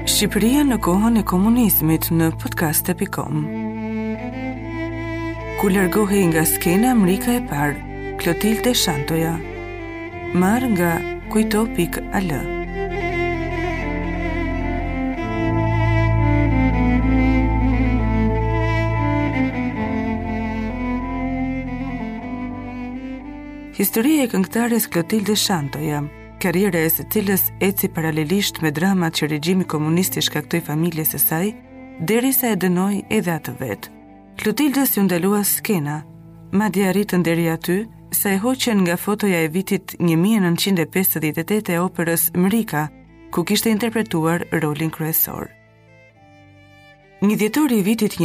Shqipëria në kohën e komunizmit në podcast.com. Ku largohej nga skena Mrika e parë, Klotilde Shantoja, marrë nga kujto.al. Historia e këngëtares Klotilde Shantoja, karriera e së cilës eci paralelisht me dramat që regjimi komunist i shkaktoi familjes së saj, derisa e dënoi edhe atë vet. Klotildes ju ndalua skena, madje arritën deri aty sa e hoqen nga fotoja e vitit 1958 e operës Mrika, ku kishte interpretuar rolin kryesor. Një dhjetor i vitit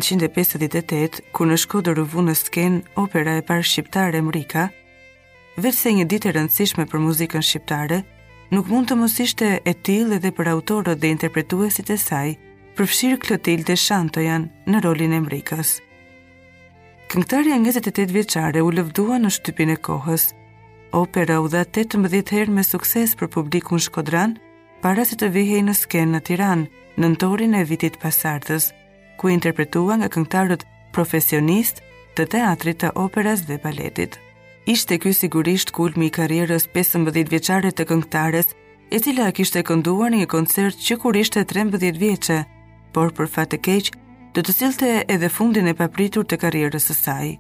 1958, ku në Shkodër u vu në skenë opera e parë shqiptare Mrika, veç se një ditë e rëndësishme për muzikën shqiptare, nuk mund të mos ishte e tillë edhe për autorët dhe interpretuesit e saj, përfshirë Klotilde Shantojan në rolin e Mrikës. Këngëtarja 28 vjeçare u lëvdua në shtypin e kohës. Opera u dha 18 herë me sukses për publikun shkodran, para se të vihej në skenë në Tiranë, në nëntorin e vitit pasardhës, ku interpretua nga këngëtarët profesionist të teatrit, të operas dhe baletit. Ishte ky sigurisht kulmi i karrierës 15 vjeçare të këngëtares, e cila kishte kënduar një koncert që kur ishte 13 vjeçe, por për fat të keq, do të sillte edhe fundin e papritur të karrierës së saj.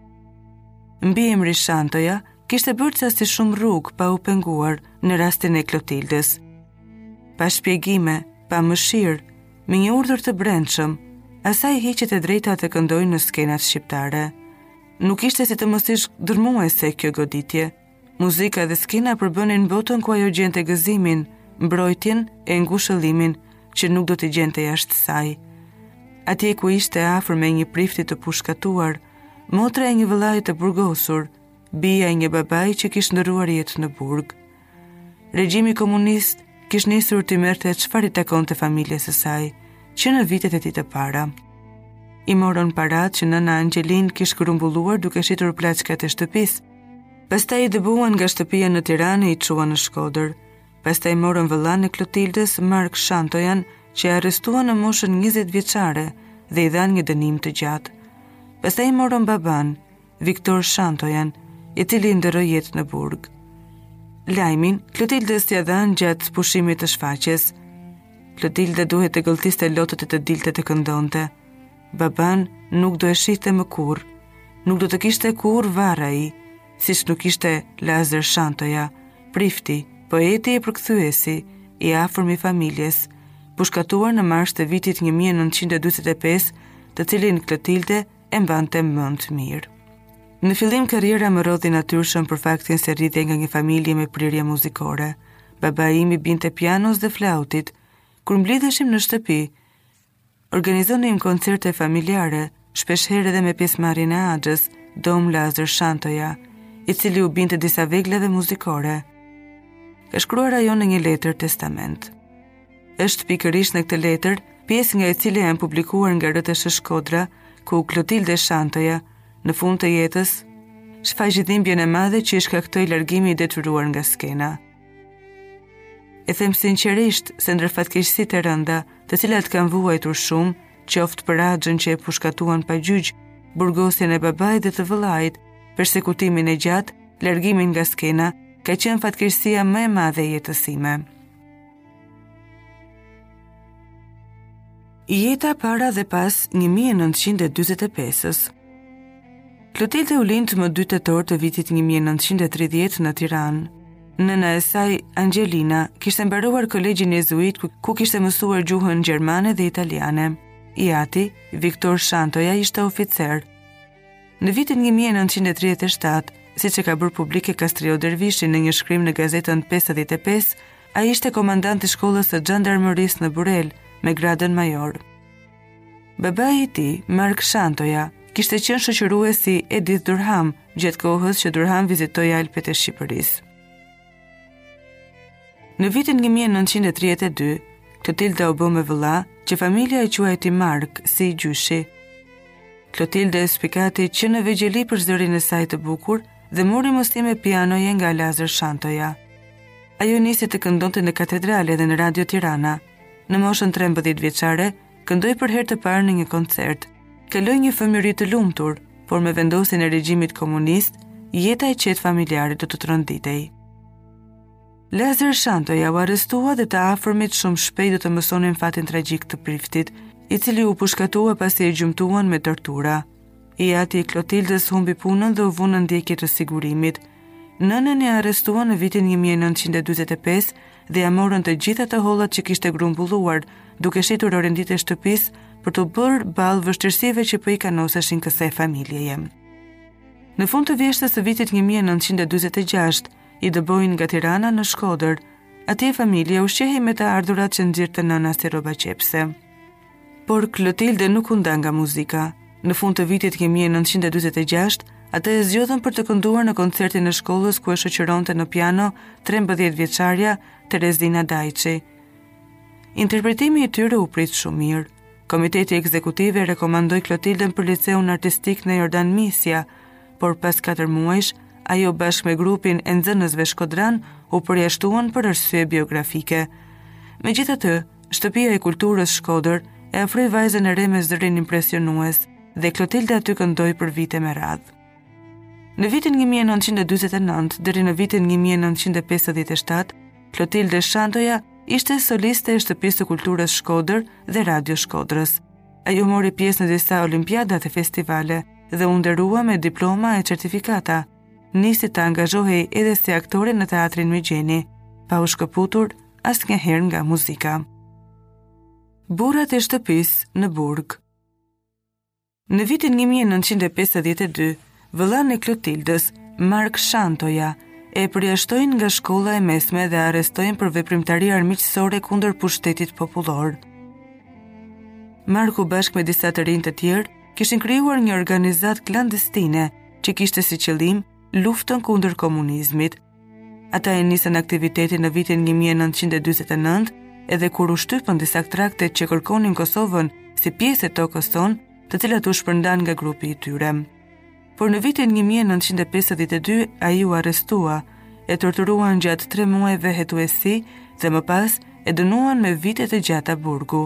Mbiemri Shantoja kishte bërë ca si shumë rrugë pa u penguar në rastin e Klotildes. Pa shpjegime, pa mëshirë, me një urdhër të brendshëm, asaj hiqet e drejta të këndojë në skenat shqiptare. Nuk ishte si të mos ish dërmuese kjo goditje. Muzika dhe skena përbënin botën ku ajo gjente gëzimin, mbrojtjen e ngushëllimin që nuk do t'i gjente jashtë saj. Atje ku ishte afër me një prifti të pushkatuar, motra e një vëllai të burgosur, bija e një babai që kishte ndëruar jetë në burg. Regjimi komunist kishte nisur të merrte çfarë i takonte familjes së saj, që në vitet e tij të para. I morën parat që nëna Angelin kishte grumbulluar duke shitur plaçkat e shtëpisë. Pastaj i dëbuan nga shtëpia në Tiranë e i çuan në Shkodër. Pastaj morën vëllain e Klotildes, Mark Shantojan, që e arrestuan në moshën 20 vjeçare dhe i dhanë një dënim të gjatë. Pastaj morën baban, Viktor Shantojan, i cili ndërroi jetë në burg. Lajmin Klotildes ia dhanë gjatë pushimit të shfaqjes. Klotilde duhet të gëlltiste lotët e të dilte të këndonte. Baban nuk do e shihte më kurr, nuk do të kishte kurr varr ai, siç nuk ishte Lazar Shantoja, prifti, poeti e përkthyesi, i afërm i familjes, pushkatuar në mars të vitit 1945, të cilin Klotilde e mbante mend mirë. Në fillim karriera më rodhi natyrshëm për faktin se rritej nga një familje me prirje muzikore. Babai im i binte pianos dhe flautit. Kur mblidheshim në shtëpi, organizonim koncerte familjare, shpeshherë edhe me pjesëmarrjen e Axhës, Dom Lazar Shantoja, i cili u binte disa veglave muzikore. Ka shkruar ajo në një letër testament. Është pikërisht në këtë letër, pjesë nga e cila janë publikuar nga RTS Shkodra, ku Klotilde Shantoja, në fund të jetës, shfaqi dhimbjen e madhe që i shkaktoi largimi i detyruar nga skena. E them sinqerisht se ndër fatkeqësitë e rënda, të cilat kanë vuajtur shumë, qoftë për Axhën që e pushkatuan pa gjyq, burgosjen e babait dhe të vëllait, persekutimin e gjatë, largimin nga skena, ka qenë fatkeqësia më e madhe e jetës sime. Jeta para dhe pas 1945-s. Klotilde u lind më 2 tetor të vitit 1930 në Tiranë. Nëna e saj, Angelina, kishte mbaruar kolegjin jezuit ku kishte mësuar gjuhën gjermane dhe italiane. I ati, Viktor Shantoja, ishte oficer. Në vitin 1937, siç e ka bërë publike Kastrio Dervishi në një shkrim në gazetën 55, ai ishte komandant i shkollës së xhandarmërisë në Burel me gradën major. Babai i tij, Mark Shantoja, kishte qenë shoqëruesi Edith Durham gjatë kohës që Durham vizitoi Alpet e Shqipërisë. Në vitin 1932, Klotilde u bë me vëlla që familja e quajti Mark si i gjyshi. Klotilde spikati që në vegjeli për zërin e saj të bukur dhe mori mësime pianoje nga Lazar Shantoja. Ajo nisi të këndonte në katedrale dhe në Radio Tirana. Në moshën 13 vjeçare, këndoi për herë të parë në një koncert. Kaloi një fëmijëri të lumtur, por me vendosjen e regjimit komunist, jeta e qetë familjare do të tronditej. Lazar Shantoja u arrestua dhe të afërmit shumë shpejt do të mësonin fatin tragjik të priftit, i cili u pushkatua pasi e gjymtuan me tortura. I ati Klotildës humbi punën dhe u vu në ndjekje të sigurimit. Nënën e arrestua në vitin 1945 dhe ja morën të gjitha të hollat që kishte grumbulluar, duke shitur rendit e shtëpisë për të bërë ballë vështirësive që po i kanoseshin kësaj familjeje. Në fund të vjeshtës së vitit 1946, i dëbojnë nga Tirana në Shkodër. Atje familja ushqehej me të ardhurat që nxirrte nëna si rroba qepse. Por Klotilde nuk u nda nga muzika. Në fund të vitit 1946, ata e zgjodhën për të kënduar në koncertin e shkollës ku e shoqëronte në piano 13 vjeçarja Terezina Dajçi. Interpretimi i tyre u prit shumë mirë. Komiteti ekzekutiv e rekomandoi Klotilden për liceun artistik në Jordan Misja, por pas 4 muajsh, ajo bashkë me grupin e nxënësve shkodran u përjashtuan për arsye biografike. Megjithatë, Shtëpia e Kulturës Shkodër e ofroi vajzën e re me zërin impresionues dhe Klotilde aty këndoi për vite me radhë. Në vitin 1949 deri në vitin 1957, Klotilde Shantoja ishte soliste e Shtëpisë së Kulturës Shkodër dhe Radio Shkodrës. Ajo mori pjesë në disa olimpiada dhe festivale dhe u nderua me diploma e certifikata. Nisi të angazhohej edhe si aktore në teatrin Migjeni, pa u shkëputur asnjëherë nga muzika. Burrat e shtëpisë në burg. Në vitin 1952, vëllai i Klotildës, Mark Shantoja, e përjashtojnë nga shkolla e mesme dhe arrestojnë për veprimtari armiqësore kundër pushtetit popullor. Marku bashkë me disa të rinj të tjerë kishin krijuar një organizat klandestine që kishte si qëllim luftën kundër komunizmit. Ata e nisën aktivitetin në vitin 1949 edhe kur u shtypën disa traktet që kërkonin Kosovën si pjesë e tokës tonë, të cilat u shpërndan nga grupi i tyre. Por në vitin 1952 ai u arrestua, e torturuan gjatë 3 muajve hetuesi dhe më pas e dënuan me vite të gjata burgu.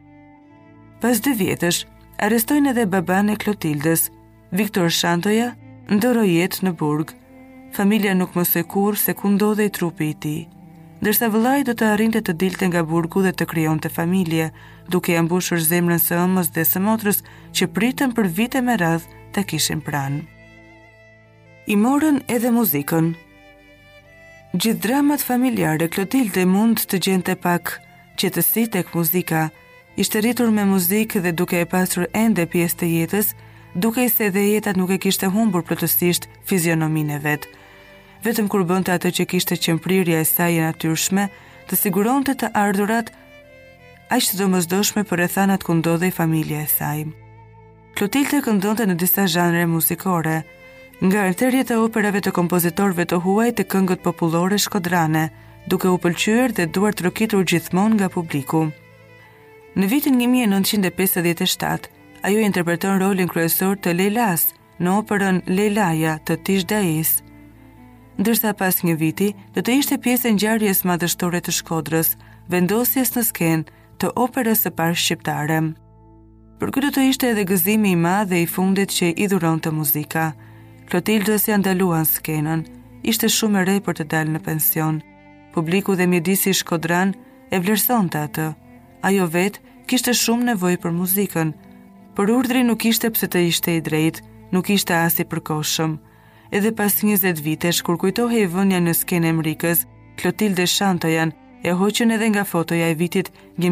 Pas 2 vjetësh, arrestojnë edhe baban e Klotildës, Viktor Shantoja, ndoroi jetë në burg. Familja nuk mësoi kurrë se ku ndodhej trupi i tij, ndërsa vëllai do të arrinte të dilte nga burgu dhe të krijonte familje, duke ia mbushur zemrën së ëmës dhe së motrës që pritën për vite me radhë ta kishin pranë. I morën edhe muzikën. Gjithë dramat familjare, Klotilde mund të gjente pak qetësi tek muzika. Ishte rritur me muzikë dhe duke e pasur ende pjesë të jetës, duke se dhe jeta nuk e kishte humbur plotësisht fizionominë e vet. Vetëm kur bënte atë që kishte qëmprirja e saj e natyrshme, të siguronte të ardhurat aq të domosdoshme për rrethanat ku ndodhej familja e saj. Klotilde këndonte në disa zhanre muzikore, nga arterjet e operave të kompozitorëve të huaj të këngët popullore shkodrane, duke u pëlqyer dhe duar trokitur gjithmonë nga publiku. Në vitin 1957, ajo interpreton rolin kryesor të Leilas në operën Leilaja të Tish Dais. Ndërsa pas një viti, do të ishte pjesë e ngjarjes madhështore të Shkodrës, vendosjes në skenë të operës së parë shqiptare. Për këtë do të ishte edhe gëzimi i madh dhe i fundit që i dhuronte muzika. Klotildës ja ndaluan skenën, ishte shumë e re për të dalë në pension. Publiku dhe mjedisi shkodran e vlerësonte atë. Ajo vetë kishte shumë nevojë për muzikën, por urdhri nuk ishte pse të ishte i drejtë, nuk ishte as i përkohshëm. Edhe pas 20 vitesh, kur kujtohej vënia në skenë Emrikës, Klotilde Shantojan e hoqën edhe nga fotoja e vitit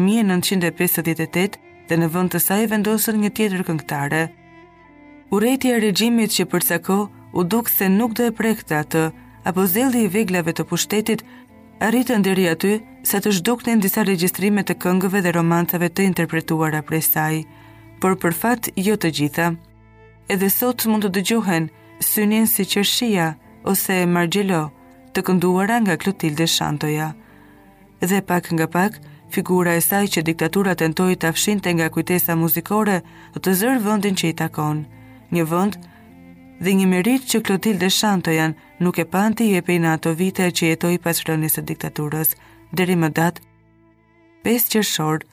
1958 dhe në vend të saj vendosën një tjetër këngëtare. Urrejtja e regjimit që për sa kohë u duk se nuk do e prekte atë, apo zelli i veglave të pushtetit arritën deri aty sa të zhduknin disa regjistrime të këngëve dhe romancave të interpretuara prej saj, por për fat jo të gjitha. Edhe sot mund të dëgjohen Synin si qershia ose Margjelo, të kënduara nga Klotilde Shantoja. Dhe pak nga pak, figura e saj që diktatura tentoi ta fshinte nga kujtesa muzikore, do të zërë vendin që i takon. Një vend dhe një merit që Klotilde Shantojan nuk e panti jepej në ato vite që jetoi pas rënies së diktaturës, deri më datë 5 qershor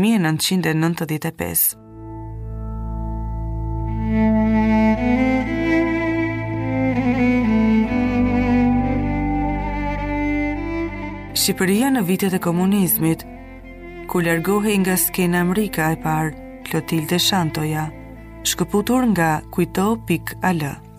1995. Shqipëria në vitet e komunizmit, ku largohej nga skena Amerika e parë, Clotilde Shantoja, shkëputur nga kujto.al.